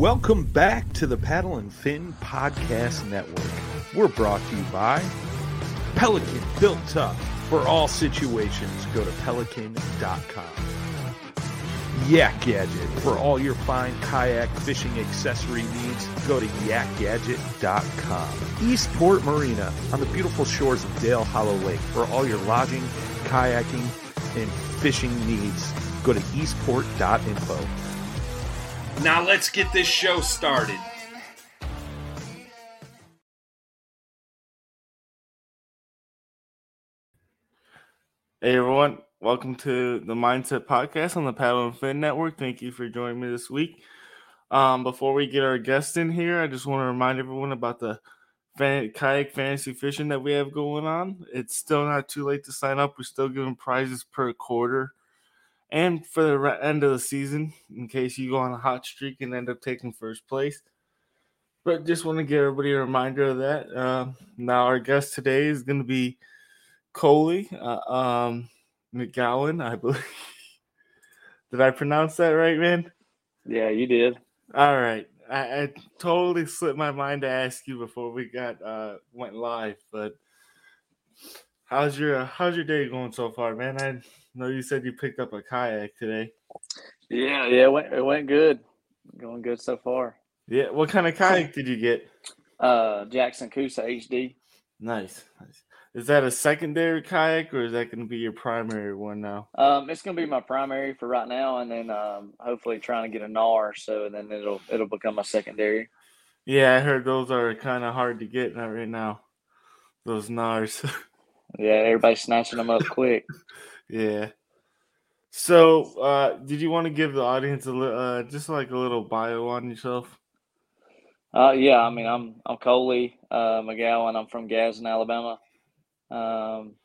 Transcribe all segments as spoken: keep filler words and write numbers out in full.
Welcome back to the Paddle and Fin Podcast Network. We're brought to you by Pelican, built tough for all situations. Go to pelican dot com. Yak Gadget, for all your fine kayak fishing accessory needs. Go to yak gadget dot com. Eastport Marina, on the beautiful shores of Dale Hollow Lake. For all your lodging, kayaking, and fishing needs. Go to eastport dot info. Now let's get this show started. Hey everyone, welcome to the Mindset Podcast on the Paddle and Fin Network. Thank you for joining me this week. Um, before we get our guest in here, I just want to remind everyone about the fan- kayak fantasy fishing that we have going on. It's still not too late to sign up. We're still giving prizes per quarter and for the re- end of the season in case you go on a hot streak and end up taking first place. But just want to give everybody a reminder of that. Uh, now our guest today is going to be Coley uh, um, McGowan, I believe. Did I pronounce that right, man? Yeah, you did. All right. I, I totally slipped my mind to ask you before we got uh, went live. But how's your uh, how's your day going so far, man? I know you said you picked up a kayak today. Yeah, yeah, it went, it went good. Going good so far. Yeah. What kind of kayak did you get? Uh, Jackson Coosa H D. Nice. Nice. Is that a secondary kayak or is that going to be your primary one now? Um, it's gonna be my primary for right now, and then um, hopefully trying to get a N A R, so then it'll it'll become my secondary. Yeah, I heard those are kind of hard to get right now. Those N A Rs. Yeah, everybody's snatching them up quick. Yeah. So, uh, did you want to give the audience a little, uh, just like a little bio on yourself? Uh, yeah, I mean, I'm I'm Coley uh, McGowan. I'm from Gadsden, Alabama. Um,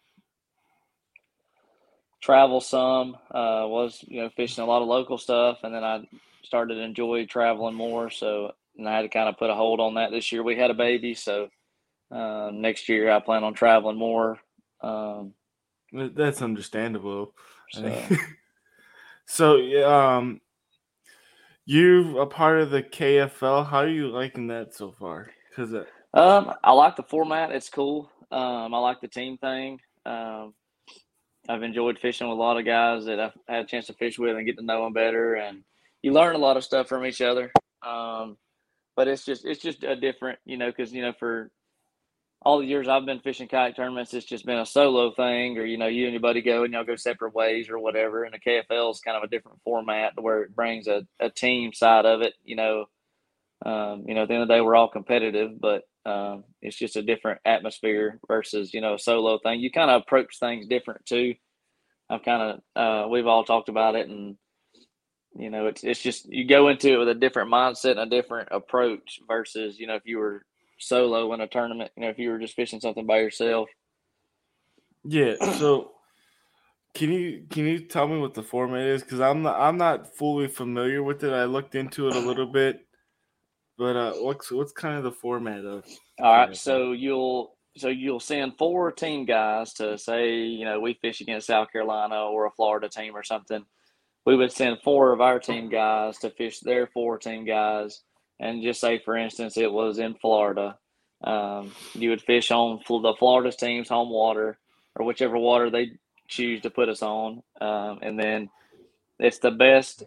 travel some. Uh, was you know fishing a lot of local stuff, and then I started to enjoy traveling more. So, and I had to kind of put a hold on that this year. We had a baby, so uh, next year I plan on traveling more. Um, That's understandable. so. so, um, you're a part of the K F L. How are you liking that so far? Because uh, um, I like the format. It's cool. Um, I like the team thing. Um, I've enjoyed fishing with a lot of guys that I've had a chance to fish with and get to know them better, and you learn a lot of stuff from each other. Um, but it's just it's just a different, you know, because you know for all the years I've been fishing kayak tournaments, it's just been a solo thing, or you know, you and your buddy go and y'all go separate ways or whatever. And the K F L is kind of a different format where it brings a, a team side of it. You know, um, you know, at the end of the day, we're all competitive, but um, it's just a different atmosphere versus you know a solo thing. You kind of approach things different too. I've kind of uh, we've all talked about it, and you know, it's it's just you go into it with a different mindset and a different approach versus you know if you were solo in a tournament, you know, if you were just fishing something by yourself. yeah. So, can you can you tell me what the format is? Because I'm not I'm not fully familiar with it. I looked into it a little bit, but uh, what's what's kind of the format of? All right, so you'll so you'll send four team guys to say you know we fish against South Carolina or a Florida team or something. We would send four of our team guys to fish their four team guys, and just say, for instance, it was in Florida. Um, you would fish on the Florida's team's home water or whichever water they choose to put us on, um, and then it's the best.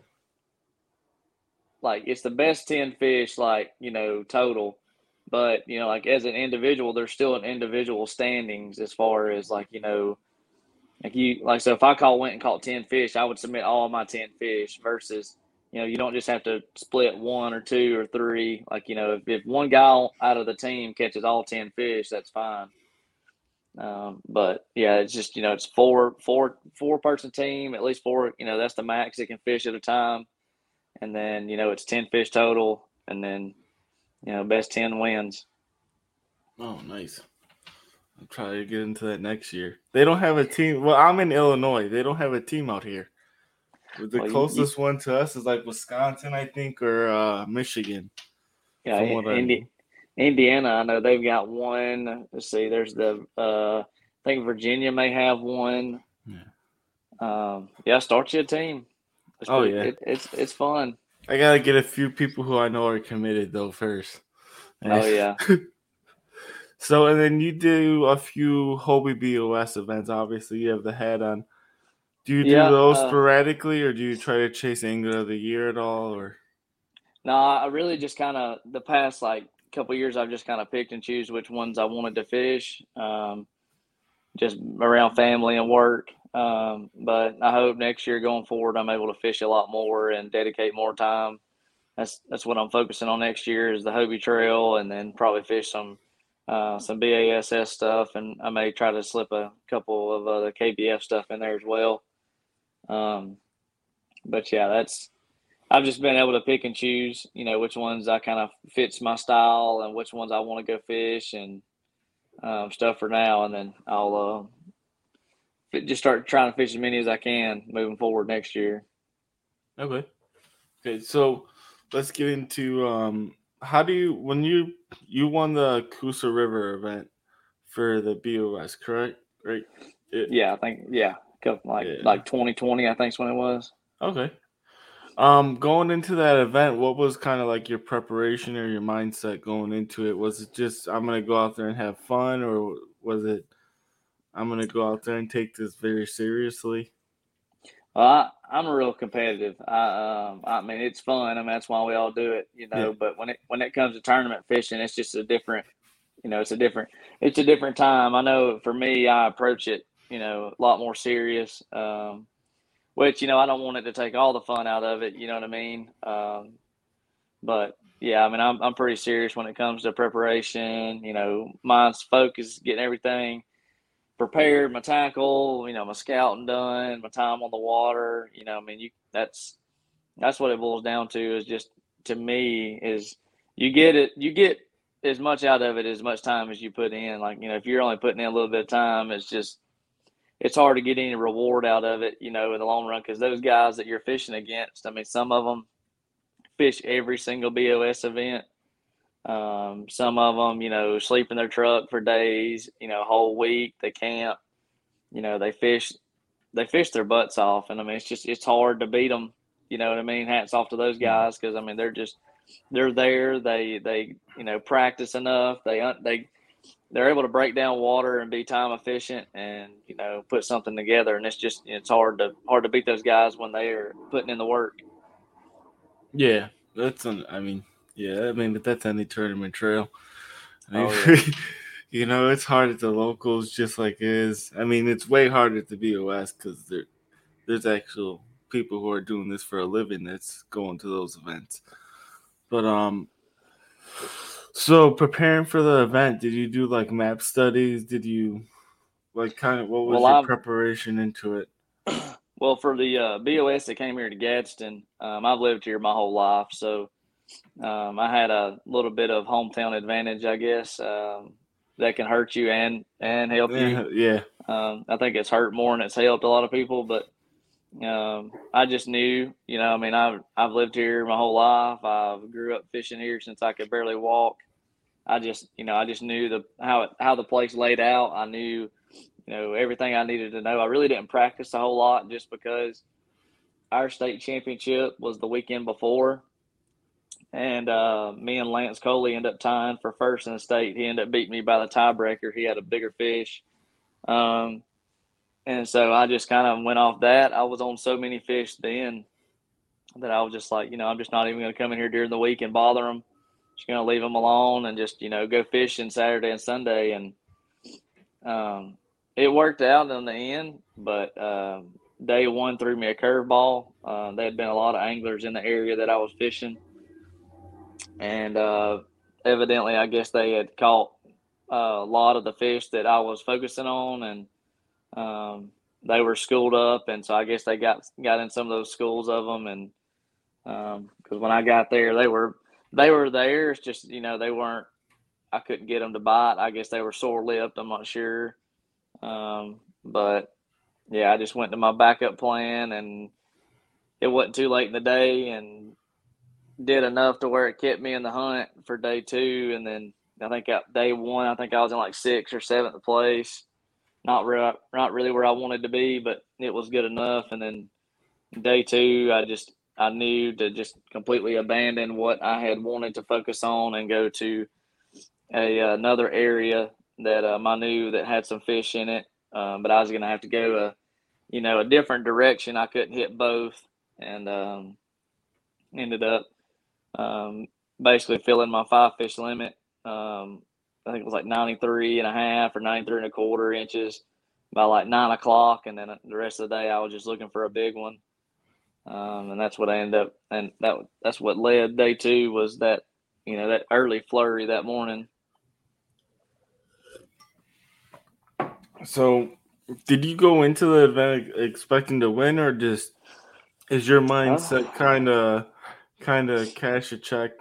Like it's the best ten fish, like you know, total. But you know, like as an individual, there's still an individual standings as far as like you know. Like you, like so, if I call went and caught ten fish, I would submit all my ten fish. Versus, you know, you don't just have to split one or two or three. Like you know, if, if one guy out of the team catches all ten fish, that's fine. Um, but yeah, it's just you know, it's four, four, four person team. At least four. You know, that's the max it can fish at a time. And then you know, it's ten fish total. And then you know, best ten wins. Oh, nice. I'll try to get into that next year. They don't have a team. Well, I'm in Illinois. They don't have a team out here. The well, closest you, you, one to us is like Wisconsin, I think, or uh, Michigan. Yeah, Indi- Indiana, I know they've got one. Let's see, there's the, uh, I think Virginia may have one. Yeah, um, yeah start you a team. It's oh, pretty, yeah. It, it's, it's fun. I gotta get a few people who I know are committed though first. Oh yeah. So, and then you do a few Hobie B O S events. Obviously, you have the hat on. Do you do Yeah. those Uh, sporadically, or do you try to chase Angler of the Year at all? Or no, I really just kind of the past like couple years, I've just kind of picked and choose which ones I wanted to fish, um, just around family and work. Um, but I hope next year going forward, I'm able to fish a lot more and dedicate more time. That's that's what I'm focusing on next year is the Hobie Trail, and then probably fish some uh, some B A S S stuff, and I may try to slip a couple of uh, the K B F stuff in there as well. Um, but yeah, that's I've just been able to pick and choose, you know, which ones I kind of fits my style and which ones I want to go fish and um, stuff for now, and then I'll uh, just start trying to fish as many as I can moving forward next year. okay, okay. So let's get into um, how do you when you you won the Coosa River event for the B O S, correct? Right. It, Yeah, I think yeah, couple, like yeah. like twenty twenty, I think's when it was. Okay. Um, going into that event, what was kind of like your preparation or your mindset going into it? Was it just I'm gonna go out there and have fun, or was it I'm gonna go out there and take this very seriously? Well, I, I'm real competitive. I um I mean it's fun. I mean that's why we all do it, you Yeah, know. But when it when it comes to tournament fishing, it's just a different, you know, it's a different it's a different time. I know for me, I approach it, you know, a lot more serious. Um, which you know I don't want it to take all the fun out of it. You know what I mean? Um, but yeah, I mean I'm I'm pretty serious when it comes to preparation. You know, mine's focus, getting everything prepared, my tackle, you know, my scouting done, my time on the water. You know, I mean, you that's that's what it boils down to. Is just to me is you get it, you get as much out of it as much time as you put in. Like you know, if you're only putting in a little bit of time, it's just it's hard to get any reward out of it. You know, in the long run, because those guys that you're fishing against, I mean, some of them fish every single B O S event. Um, some of them, you know, sleep in their truck for days, you know, a whole week. They camp, you know, they fish, they fish their butts off. And I mean, it's just, it's hard to beat them. You know what I mean? Hats off to those guys. Cause I mean, they're just, they're there. They, they, you know, practice enough. They, they, they're able to break down water and be time efficient and, you know, put something together. And it's just, it's hard to, hard to beat those guys when they are putting in the work. yeah. That's an. I mean, yeah. I mean, but that's any tournament trail. I mean, Oh yeah. you know, it's hard at the locals, just like it is. I mean, it's way harder at the B O S because there, there's actual people who are doing this for a living that's going to those events. But um, so preparing for the event, did you do like map studies? Did you like kind of what was Well, your I've, preparation into it? well, for the uh, B O S that came here to Gadsden, um, I've lived here my whole life. So um, I had a little bit of hometown advantage, I guess, um, that can hurt you and, and help you. Yeah, yeah, Um, I think it's hurt more than it's helped a lot of people, but um, I just knew, you know, I mean, I've, I've lived here my whole life. I grew up fishing here since I could barely walk. I just, you know, I just knew the, how it, how the place laid out. I knew, you know, everything I needed to know. I really didn't practice a whole lot just because our state championship was the weekend before. And uh, me and Lance Coley ended up tying for first in the state. He ended up beating me by the tiebreaker. He had a bigger fish. Um, and so I just kind of went off that. I was on so many fish then that I was just like, you know, I'm just not even going to come in here during the week and bother them. Just going to leave them alone and just, you know, go fishing Saturday and Sunday. And um, it worked out in the end, but um, day one threw me a curveball. Uh, there had been a lot of anglers in the area that I was fishing. And uh, evidently, I guess they had caught uh, a lot of the fish that I was focusing on, and um, they were schooled up, and so I guess they got got in some of those schools of them, and because um, when I got there, they were they were there. It's just you know they weren't. I couldn't get them to bite. I guess they were sore lipped. I'm not sure, um, but yeah, I just went to my backup plan, and it wasn't too late in the day, and did enough to where it kept me in the hunt for day two, and then I think at day one, I think I was in like sixth or seventh place. Not really, not really where I wanted to be, but it was good enough. And then day two, I just I knew to just completely abandon what I had wanted to focus on and go to a another area that um, I knew that had some fish in it. Um, but I was going to have to go a, you know, a different direction. I couldn't hit both, and um, ended up um, basically filling my five fish limit. Um, I think it was like ninety-three and a half or ninety-three and a quarter inches by like nine o'clock. And then the rest of the day I was just looking for a big one. Um, and that's what I ended up, and that that's what led day two was that, you know, that early flurry that morning. So did you go into the event expecting to win, or just is your mindset kind of kind of cash a check?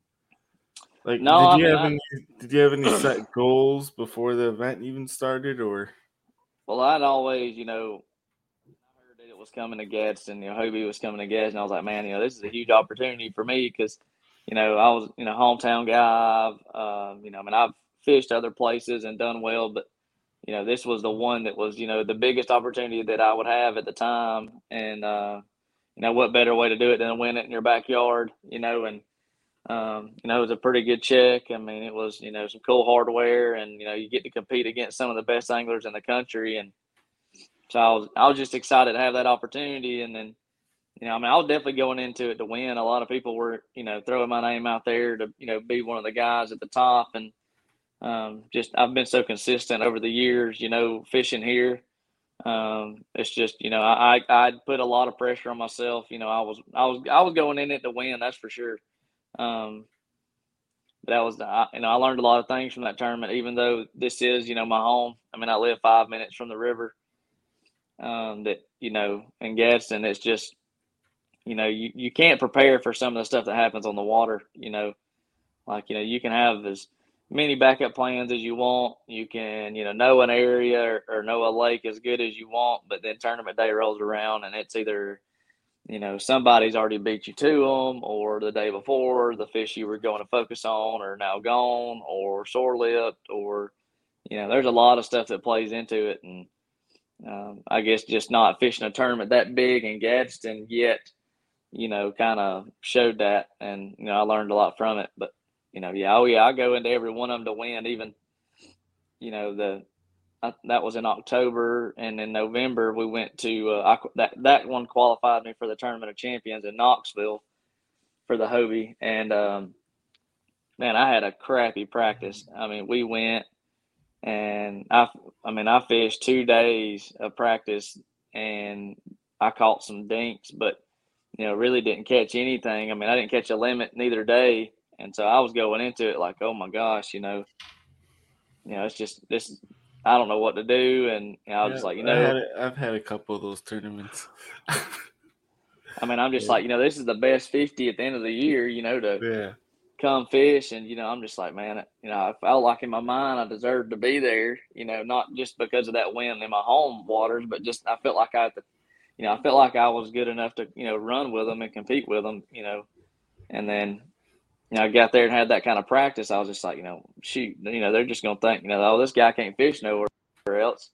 Like, no, did I you mean, have I, any did you have any set goals before the event even started, or? well, I'd always, you know, I heard that it was coming to Gadsden, you know, Hobie was coming to Gadsden. I was like, man, you know, this is a huge opportunity for me because, you know, I was, you know, hometown guy. Um, you know, I mean, I've fished other places and done well, but, you know, this was the one that was, you know, the biggest opportunity that I would have at the time. And, uh, you know, what better way to do it than to win it in your backyard, you know, and, um, you know, it was a pretty good check. I mean, it was, you know, some cool hardware, and, you know, you get to compete against some of the best anglers in the country. And so I was, I was just excited to have that opportunity. And then, you know, I mean, I was definitely going into it to win. A lot of people were, you know, throwing my name out there to, you know, be one of the guys at the top. And um, just, I've been so consistent over the years, you know, fishing here. Um, it's just, you know, I, I put a lot of pressure on myself. You know, I was, I was, I was going in it to win. That's for sure. Um, but that was, the, you know, I learned a lot of things from that tournament, even though this is, you know, my home. I mean, I live five minutes from the river. Um, that, you know, in Gadsden, it's just, you know, you, you can't prepare for some of the stuff that happens on the water, you know, like, you know, you can have as many backup plans as you want. You can, you know, know an area or, or know a lake as good as you want, but then tournament day rolls around and it's either, you know, somebody's already beat you to them, or the day before the fish you were going to focus on are now gone or sore lipped, or, you know, there's a lot of stuff that plays into it. And um, I guess just not fishing a tournament that big in Gadsden yet, you know, kind of showed that. And, you know, I learned a lot from it. But, you know, yeah, oh, yeah, I go into every one of them to win. Even, you know, the I, that was in October. And in November, we went to uh, I, that, that one qualified me for the Tournament of Champions in Knoxville for the Hobie. And, um, man, I had a crappy practice. I mean, we went and I, I mean, I fished two days of practice and I caught some dinks, but, you know, really didn't catch anything. I mean, I didn't catch a limit neither day. And so I was going into it like, oh my gosh, you know, you know, it's just this, I don't know what to do. And you know, I was Yeah, just like, you I know, had a, I've had a couple of those tournaments. I mean, I'm just yeah. like, you know, this is the best fifty at the end of the year, you know, to yeah. come fish. And, you know, I'm just like, man, you know, I felt like in my mind I deserved to be there, you know, not just because of that win in my home waters, but just I felt like I, you know, I felt like I was good enough to, you know, run with them and compete with them, you know. And then, you know, I got there and had that kind of practice. I was just like, you know, shoot, you know, they're just going to think, you know, oh, this guy can't fish nowhere else.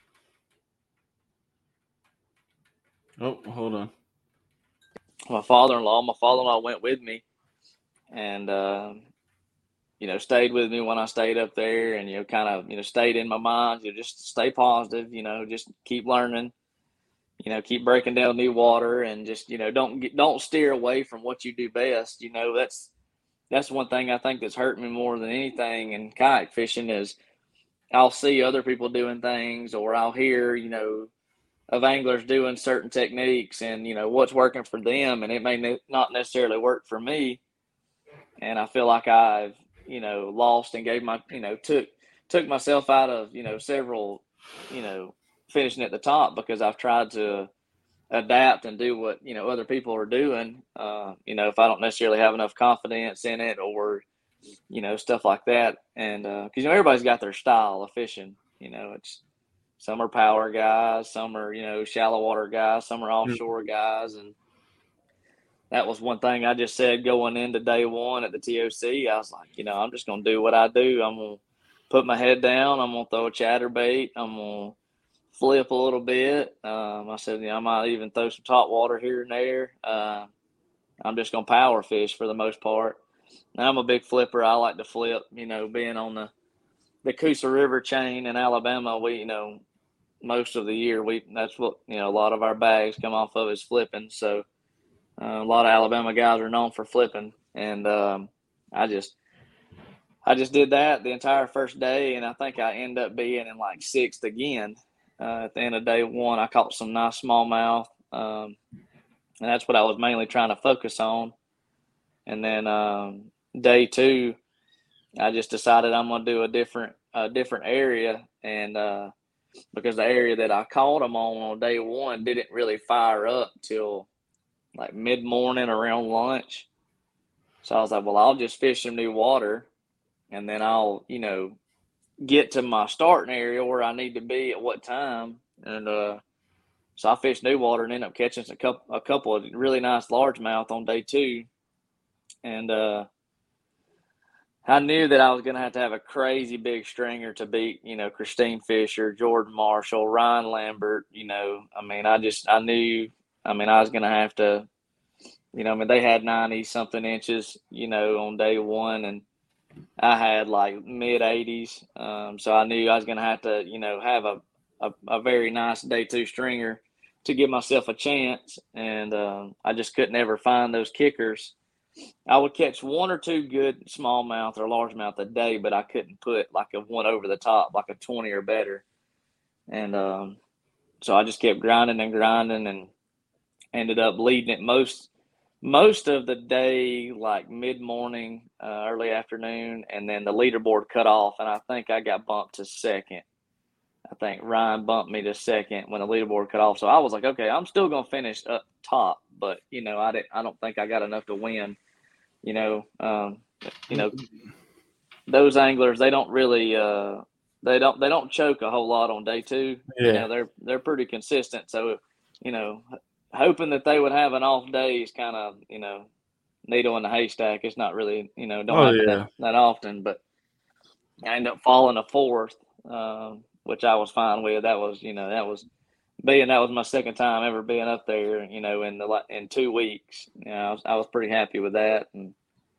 Oh, hold on. My father-in-law, my father-in-law went with me and, um, you know, stayed with me when I stayed up there and, you know, kind of, you know, stayed in my mind, you know, just stay positive, you know, just keep learning, you know, keep breaking down new water and just, you know, don't get, don't steer away from what you do best. You know, that's, that's one thing I think that's hurt me more than anything in kayak fishing is I'll see other people doing things, or I'll hear, you know, of anglers doing certain techniques and, you know, what's working for them. And it may ne- not necessarily work for me. And I feel like I've, you know, lost and gave my, you know, took, took myself out of, you know, several, you know, finishing at the top because I've tried to adapt and do what, you know, other people are doing. Uh, you know, if I don't necessarily have enough confidence in it or, you know, stuff like that. And, uh, cause you know, everybody's got their style of fishing, you know, it's, some are power guys, some are, you know, shallow water guys, some are offshore guys. And that was one thing I just said going into day one at the T O C. I was like, you know, I'm just going to do what I do. I'm going to put my head down. I'm going to throw a chatterbait. I'm going to flip a little bit. Um, I said, you know, I might even throw some top water here and there. Uh, I'm just gonna power fish for the most part. And I'm a big flipper. I like to flip. You know, being on the the Coosa River chain in Alabama, we you know most of the year we that's what you know a lot of our bags come off of is flipping. So uh, a lot of Alabama guys are known for flipping, and um, I just I just did that the entire first day, and I think I ended up being in like sixth again. Uh, at the end of day one, I caught some nice smallmouth, um, and that's what I was mainly trying to focus on. And then um, day two, I just decided I'm gonna do a different a different area, and uh, because the area that I caught them on on day one didn't really fire up till like mid morning around lunch. So I was like, well, I'll just fish some new water, and then I'll you know get to my starting area where I need to be at what time. And uh, so I fished new water and ended up catching a couple a couple of really nice largemouth on day two, and uh, I knew that I was going to have to have a crazy big stringer to beat, you know, Christine Fisher, Jordan Marshall, Ryan Lambert. You know, I mean, I just, I knew, I mean, I was going to have to, you know, I mean, they had ninety something inches, you know, on day one, and I had like mid eighties. Um, so I knew I was going to have to, you know, have a, a, a very nice day two stringer to give myself a chance. And um, I just couldn't ever find those kickers. I would catch one or two good smallmouth or largemouth a day, but I couldn't put like a one over the top, like a twenty or better. And um, so I just kept grinding and grinding, and ended up leading it most most of the day, like mid morning, uh, early afternoon, and then the leaderboard cut off, and I think I got bumped to second. I think Ryan bumped me to second when the leaderboard cut off. So I was like, okay, I'm still gonna finish up top, but you know, I didn't. I don't think I got enough to win. You know, um, you know, those anglers, they don't really, uh, they don't, they don't choke a whole lot on day two. Yeah. You know, they're, they're pretty consistent. So, you know, hoping that they would have an off day is kind of, you know, needle in the haystack. It's not really, you know, don't Oh, happen yeah. that, that often, but I ended up falling a fourth, um, which I was fine with. That was, you know, that was being, that was my second time ever being up there, you know, in the, in two weeks. You know, I was, I was pretty happy with that. And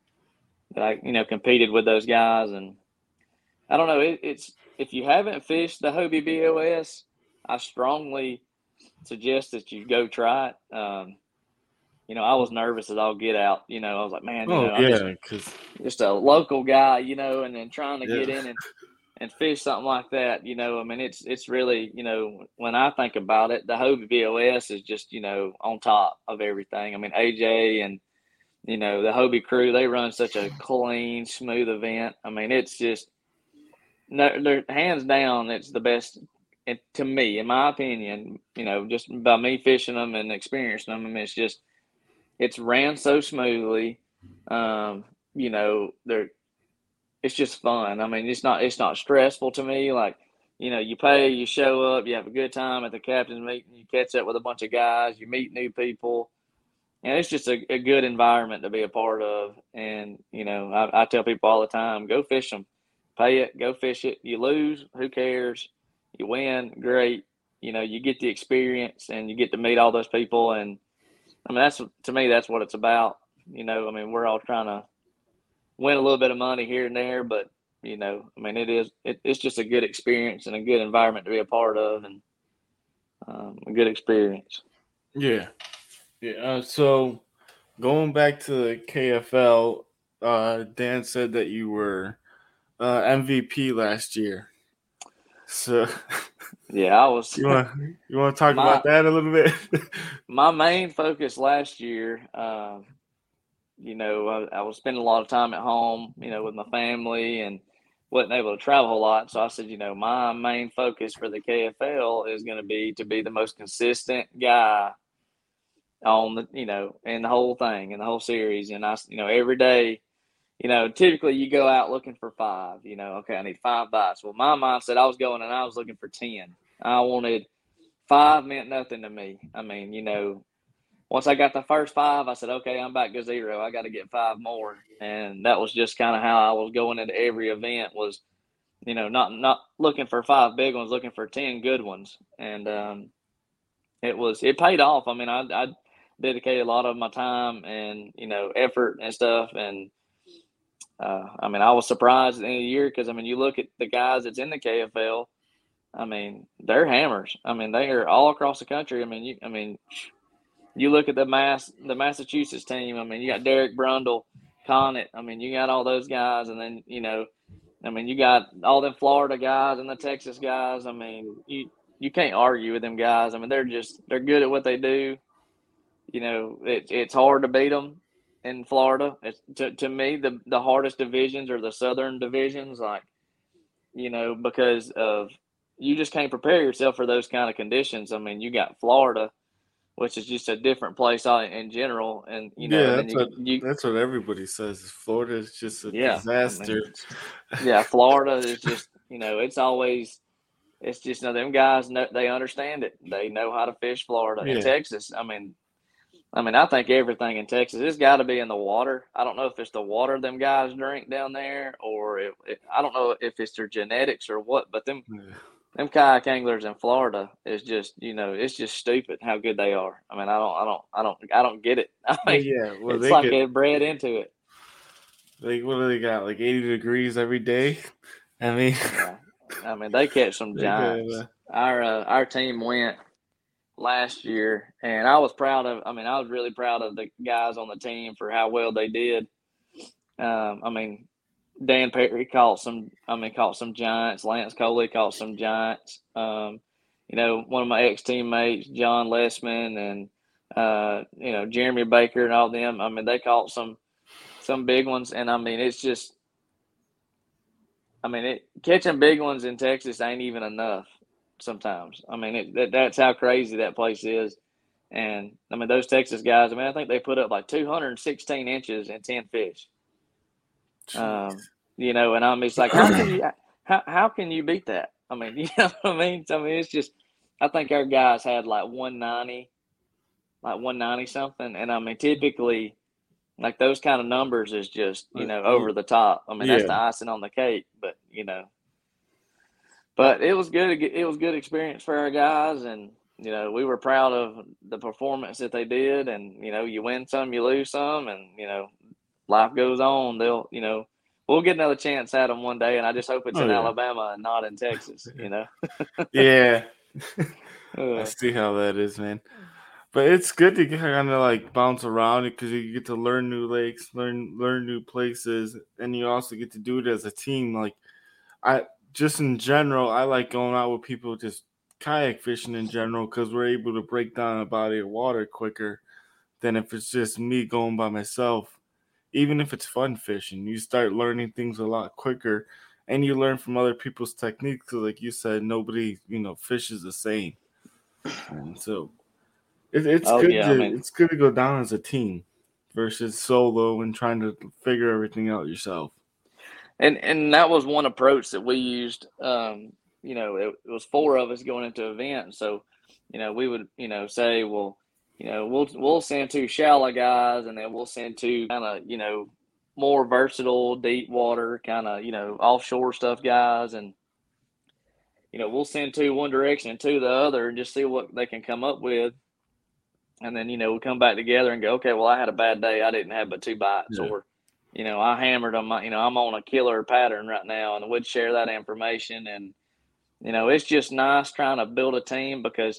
I, you know, competed with those guys. And I don't know, it, it's, if you haven't fished the Hobie B O S, I strongly suggest that you go try it. Um, you know, I was nervous as all get out. You know, I was like, man, you Oh, know, I'm yeah, just, because just a local guy, you know, and then trying to Yeah. get in and, and fish something like that. You know, I mean, it's it's really, you know, when I think about it, the Hobie B O S is just, you know, on top of everything. I mean, A J and, you know, the Hobie crew, they run such a clean, smooth event. I mean, it's just, no, they're hands down, it's the best. And to me, in my opinion, you know, just by me fishing them and experiencing them, I mean, it's just, it's ran so smoothly. Um, you know, they're, it's just fun. I mean, it's not, it's not stressful to me. Like, you know, you pay, you show up, you have a good time at the captain's meeting, you catch up with a bunch of guys, you meet new people. And it's just a, a good environment to be a part of. And, you know, I, I tell people all the time, go fish them, pay it, go fish it. You lose, who cares? You win, great. You know, you get the experience and you get to meet all those people. And I mean, that's, to me, that's what it's about. You know, I mean, we're all trying to win a little bit of money here and there, but, you know, I mean, it is, it, it's just a good experience and a good environment to be a part of, and um, a good experience. Yeah. Yeah. Uh, so going back to the K F L, uh, Dan said that you were uh, M V P last year. So Yeah, I was. you want you want to talk My- about that a little bit? My main focus last year, uh, you know, I, I was spending a lot of time at home, you know, with my family, and wasn't able to travel a lot. So I said, you know, my main focus for the K F L is going to be to be the most consistent guy on the, you know, in the whole thing, in the whole series. And I, you know, every day, you know, typically you go out looking for five, you know, okay, I need five bites. Well, my mindset, I was going and I was looking for ten. I wanted five meant nothing to me. I mean, you know, once I got the first five, I said, okay, I'm back to zero. I got to get five more. And that was just kind of how I was going into every event, was, you know, not, not looking for five big ones, looking for ten good ones. And, um, it was, it paid off. I mean, I, I, dedicated a lot of my time and, you know, effort and stuff. And, uh, I mean, I was surprised at the end of the year because, I mean, you look at the guys that's in the K F L, I mean, they're hammers. I mean, they are all across the country. I mean, you, I mean, you look at the mass, the Massachusetts team. I mean, you got Derek Brundle, Connett. I mean, you got all those guys. And then, you know, I mean, you got all them Florida guys and the Texas guys. I mean, you, you can't argue with them guys. I mean, they're just they're good at what they do. You know, it, it's hard to beat them in Florida. It's, to to me, the the hardest divisions are the Southern divisions, like, you know, because of you just can't prepare yourself for those kind of conditions. I mean, you got Florida, which is just a different place in general, and you know, yeah, and that's then you, what you that's what everybody says. Florida is just a yeah, disaster. I mean, yeah, Florida is just, you know, it's always. It's just, you know, them guys know, they understand it. They know how to fish Florida. Yeah. And Texas, I mean, I mean, I think everything in Texas has got to be in the water. I don't know if it's the water them guys drink down there, or if, if I don't know if it's their genetics or what. But them Yeah. them kayak anglers in Florida is just, you know, it's just stupid how good they are. I mean, I don't, I don't, I don't, I don't get it. I mean, yeah, well, it's they like could, they're bred into it. Like, what do they got? Like eighty degrees every day. I mean, yeah. I mean, they catch some giants. Could, uh, Our uh, our team went last year, and I was proud of. I mean, I was really proud of the guys on the team for how well they did. Um, I mean, Dan Perry caught some. I mean, caught some giants. Lance Coley caught some giants. Um, you know, one of my ex teammates, John Lessman, and uh, you know, Jeremy Baker, and all them. I mean, they caught some some big ones, and I mean, it's just. I mean, it, catching big ones in Texas ain't even enough sometimes. I mean, it, that, that's how crazy that place is. And, I mean, those Texas guys, I mean, I think they put up like two hundred sixteen inches and ten fish. Um, you know, and I mean, it's like, how can you how, how can you beat that? I mean, you know what I mean? I mean, it's just, I think our guys had like one ninety, like one ninety something. And, I mean, typically – like those kind of numbers is just, you know, over the top. I mean, Yeah. that's the icing on the cake, but, you know, but it was good. It was good experience for our guys. And, you know, we were proud of the performance that they did. And, you know, you win some, you lose some, and, you know, life goes on. They'll, you know, we'll get another chance at them one day. And I just hope it's Oh, in yeah. Alabama and not in Texas, you know? Yeah. Uh, I see how that is, man. But it's good to kind of like bounce around it because you get to learn new lakes, learn learn new places, and you also get to do it as a team. Like I just in general, I like going out with people just kayak fishing in general because we're able to break down a body of water quicker than if it's just me going by myself. Even if it's fun fishing, you start learning things a lot quicker, and you learn from other people's techniques. Because, like you said, nobody you know fishes the same, and so. It, it's Oh, good yeah, to I mean- it's good to go down as a team versus solo and trying to figure everything out yourself. And and that was one approach that we used. Um, you know, it, it was four of us going into events, so you know we would you know say, well, you know we'll we'll send two shallow guys, and then we'll send two kind of you know more versatile deep water kind of you know offshore stuff guys, and you know we'll send two one direction and two the other, and just see what they can come up with. And then, you know, we come back together and go, okay, well, I had a bad day. I didn't have but two bites. Yeah. Or, you know, I hammered them. You know, I'm on a killer pattern right now. And we'd share that information. And, you know, it's just nice trying to build a team because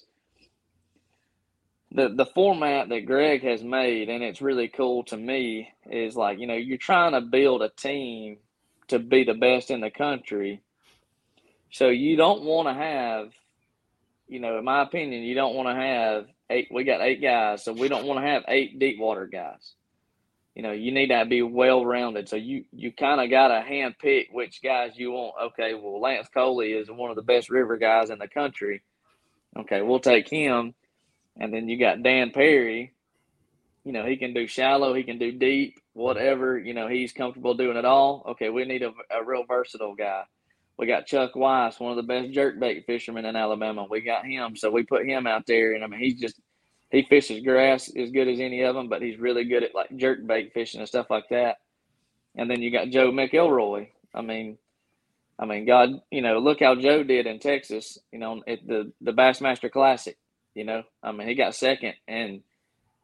the, the format that Greg has made, and it's really cool to me, is like, you know, you're trying to build a team to be the best in the country. So you don't want to have, you know, in my opinion, you don't want to have eight. We got eight guys, so we don't want to have eight deep water guys. You know, you need to be well rounded. So you you kind of got to hand pick which guys you want. Okay, well, Lance Coley is one of the best river guys in the country. Okay, we'll take him. And then you got Dan Perry. You know, he can do shallow, he can do deep, whatever. You know, he's comfortable doing it all. Okay, we need a, a real versatile guy. We got Chuck Weiss, one of the best jerkbait fishermen in Alabama. We got him, so we put him out there. And, I mean, he's just – he fishes grass as good as any of them, but he's really good at, like, jerkbait fishing and stuff like that. And then you got Joe McElroy. I mean, I mean, God, you know, look how Joe did in Texas, you know, at the, the Bassmaster Classic, you know. I mean, he got second. And,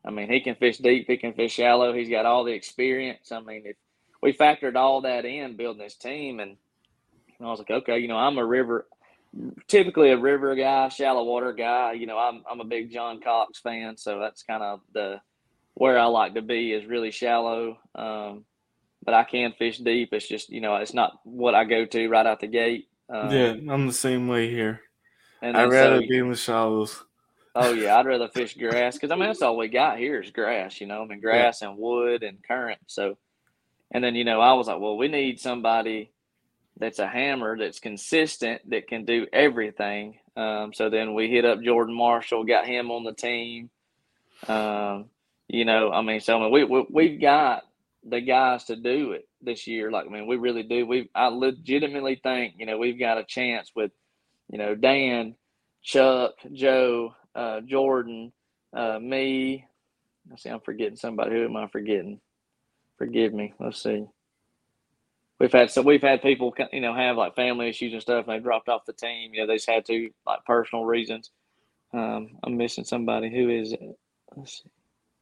I mean, he can fish deep, he can fish shallow. He's got all the experience. I mean, if we factored all that in building this team, and I was like, okay, you know, I'm a river, typically a river guy, shallow water guy. You know, I'm I'm a big John Cox fan, so that's kind of the where I like to be is really shallow. Um, but I can fish deep. It's just, you know, it's not what I go to right out the gate. Um, yeah, I'm the same way here. and I'd then rather so, be in the shallows. oh yeah, I'd rather fish grass because I mean that's all we got here is grass. You know, I mean grass yeah. and wood and current. So, and then you know I was like, well, we need somebody that's a hammer that's consistent that can do everything. Um, so then we hit up Jordan Marshall, got him on the team. Um, you know, I mean, so I mean, we, we we've got the guys to do it this year. Like, I mean, we really do. We I legitimately think you know we've got a chance with you know Dan, Chuck, Joe. Uh, Jordan, uh, me. Let's see, I'm forgetting somebody. Who am I forgetting? Forgive me. Let's see. We've had so we've had people, you know, have like family issues and stuff, and they dropped off the team. You know, they just had to like personal reasons. Um, I'm missing somebody. Who is it? Let's see.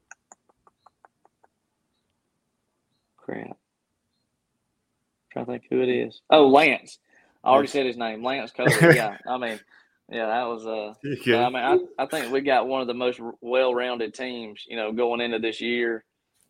Crap. I'm trying to think who it is. Oh, Lance. I already said his name. Lance Kohler. Yeah. I mean. Yeah, that was uh. Okay. I mean, I, I think we got one of the most well-rounded teams, you know, going into this year,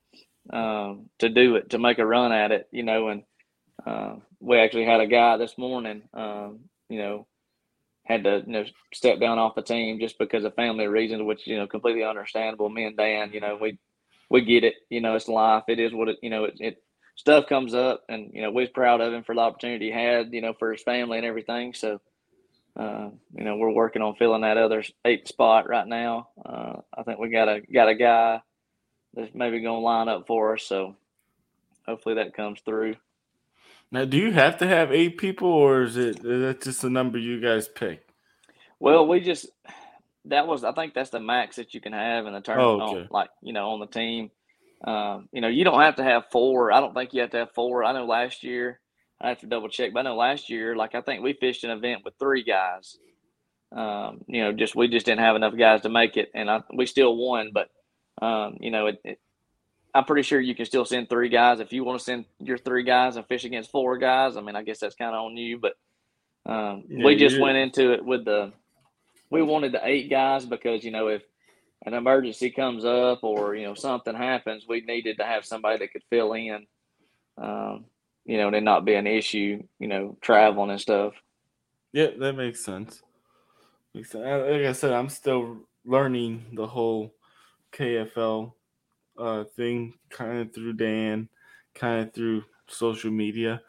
um, to do it, to make a run at it, you know. And uh, we actually had a guy this morning, um, you know, had to you know step down off the team just because of family reasons, which you know completely understandable. Me and Dan, you know, we we get it, you know, it's life. It is what it, you know, it, it stuff comes up, and you know, we're proud of him for the opportunity he had, you know, for his family and everything. So. Uh, you know, we're working on filling that other eighth spot right now. Uh, I think we got a got a guy that's maybe going to line up for us. So hopefully that comes through. Now, do you have to have eight people, or is it is that just the number you guys pick? Well, we just that was I think that's the max that you can have in the tournament. Oh, okay. on, like you know, on the team. Um, you know, you don't have to have four. I don't think you have to have four. I know last year. I have to double check, but I know last year, like I think we fished an event with three guys. Um, you know, just we just didn't have enough guys to make it, and I, we still won. But um, you know, it, it, I'm pretty sure you can still send three guys if you want to send your three guys and fish against four guys. I mean, I guess that's kind of on you, but um, yeah, we just went into it with the we wanted the eight guys because you know if an emergency comes up or you know something happens, we needed to have somebody that could fill in. Um, you know, and not be an issue, you know, traveling and stuff. Yeah, that makes sense. Makes sense. Like I said, I'm still learning the whole K F L uh, thing, kind of through Dan, kind of through social media.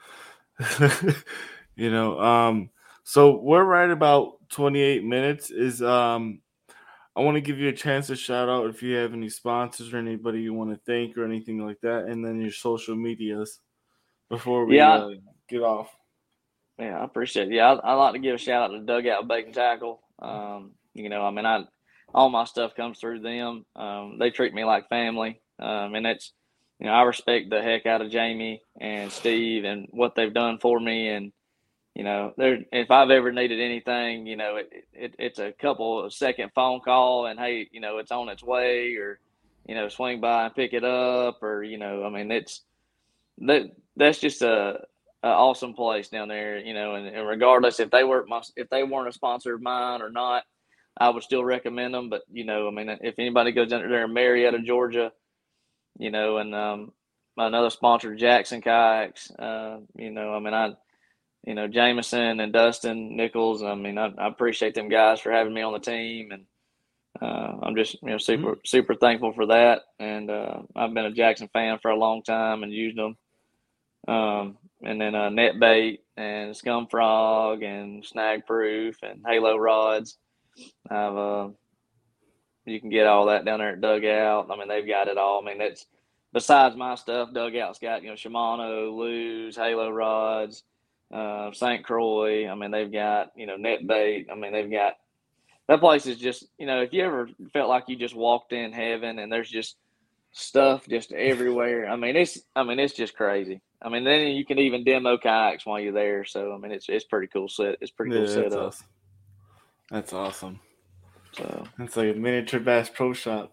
you know, um, so we're right about twenty-eight minutes. Is um, I want to give you a chance to shout out if you have any sponsors or anybody you want to thank or anything like that, and then your social medias. Before we yeah. uh, get off. Yeah, I appreciate it. Yeah, I, I like to give a shout out to Dugout Bait and Tackle. Um, you know, I mean, I all my stuff comes through them. Um, they treat me like family. Um, and that's, you know, I respect the heck out of Jamie and Steve and what they've done for me. And, you know, there if I've ever needed anything, you know, it, it it's a couple of second phone call and, hey, you know, it's on its way or, you know, swing by and pick it up or, you know, I mean, it's that that's just a, a awesome place down there, you know, and, and regardless if they weren't my, if they weren't a sponsor of mine or not, I would still recommend them. But, you know, I mean, if anybody goes down there in Marietta, Georgia, you know, and um, another sponsor, Jackson Kayaks, uh, you know, I mean, I, you know, Jameson and Dustin Nichols, I mean, I, I appreciate them guys for having me on the team. And uh, I'm just, you know, super, mm-hmm. super thankful for that. And uh, I've been a Jackson fan for a long time and used them. Um, and then uh, NetBait and Scum Frog and Snag Proof and Halo Rods. I've, uh, you can get all that down there at Dugout. I mean, they've got it all. I mean, that's besides my stuff. Dugout's got, you know, Shimano, Lew's, Halo Rods, uh, Saint Croix. I mean, they've got, you know, NetBait. I mean, they've got that place is just, you know, if you ever felt like you just walked in heaven and there's just stuff just everywhere. I mean, it's, I mean, it's just crazy. I mean, then you can even demo kayaks while you're there. So, I mean, it's it's pretty cool set. It's pretty cool yeah, setup. That's awesome. That's awesome. So it's like a miniature Bass Pro Shop.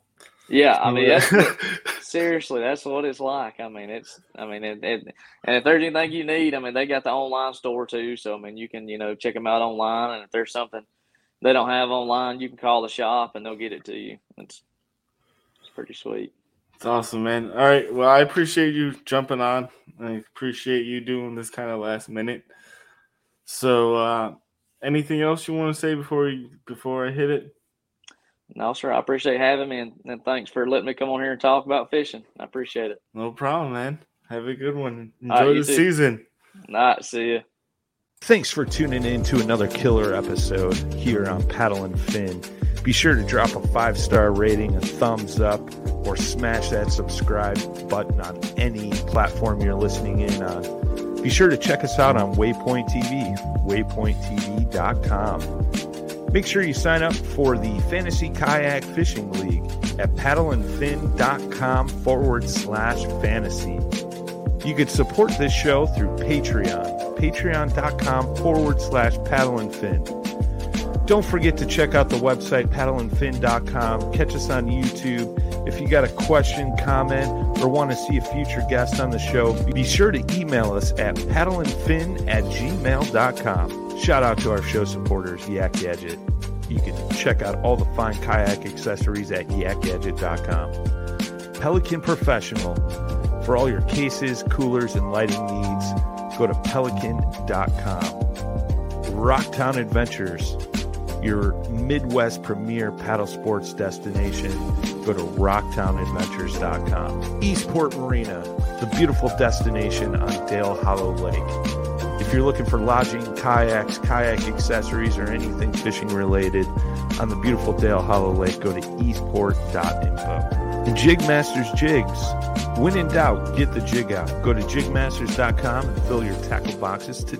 Yeah, I mean, that's, seriously, that's what it's like. I mean, it's, I mean, it, it, and if there's anything you need, I mean, they got the online store too. So, I mean, you can, you know, check them out online. And if there's something they don't have online, you can call the shop and they'll get it to you. It's, it's pretty sweet. It's awesome, man. All right. Well, I appreciate you jumping on. I appreciate you doing this kind of last minute. So, uh, anything else you want to say before you, before I hit it? No, sir. I appreciate having me, and, and thanks for letting me come on here and talk about fishing. I appreciate it. No problem, man. Have a good one. Enjoy right, the too. season. All right, see ya. Thanks for tuning in to another killer episode here on Paddle and Fin. Be sure to drop a five-star rating, a thumbs up, or smash that subscribe button on any platform you're listening in on. Be sure to check us out on Waypoint T V, waypoint t v dot com. Make sure you sign up for the Fantasy Kayak Fishing League at paddleandfin.com forward slash fantasy. You could support this show through Patreon, patreon.com forward slash paddleandfin. Don't forget to check out the website, paddle and fin dot com. Catch us on YouTube. If you got a question, comment, or want to see a future guest on the show, be sure to email us at paddleandfin at gmail dot com. Shout out to our show supporters, Yak Gadget. You can check out all the fine kayak accessories at yak gadget dot com. Pelican Professional. For all your cases, coolers, and lighting needs, go to pelican dot com. Rocktown Adventures. Your Midwest premier paddle sports destination, go to rocktown adventures dot com. Eastport Marina, the beautiful destination on Dale Hollow Lake. If you're looking for lodging, kayaks, kayak accessories, or anything fishing related on the beautiful Dale Hollow Lake, go to eastport dot info. And Jigmasters Jigs. When in doubt, get the jig out. Go to jig masters dot com and fill your tackle boxes today.